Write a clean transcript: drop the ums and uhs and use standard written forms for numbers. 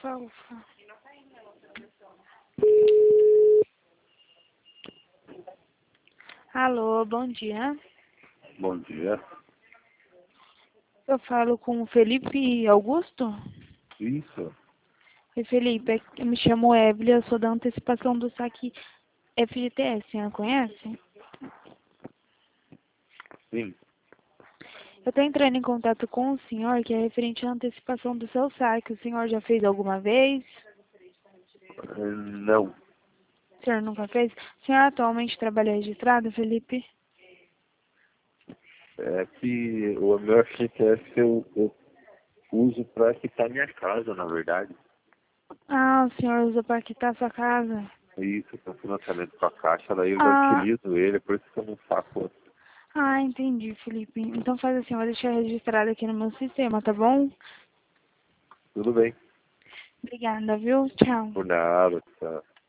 Alfa. Alô, bom dia. Bom dia. Eu falo com o Felipe Augusto? Isso? Oi, Felipe, eu me chamo Evelyn, eu sou da antecipação do saque FGTS, a senhora conhece? Sim. Eu estou entrando em contato com o senhor, que é referente à antecipação do seu saque. O senhor já fez alguma vez? Não. O senhor nunca fez? O senhor atualmente trabalha registrado, Felipe? É que o meu FGTS eu uso para quitar minha casa, na verdade. Ah, o senhor usa para quitar sua casa? Isso, com financiamento com a Caixa, daí eu já Ah, utilizo ele, por isso que eu não saco outro. entendi, Felipe. Então faz assim, eu vou deixar registrado aqui no meu sistema, tá bom? Tudo bem. Obrigada, viu? Tchau. Por nada, tá.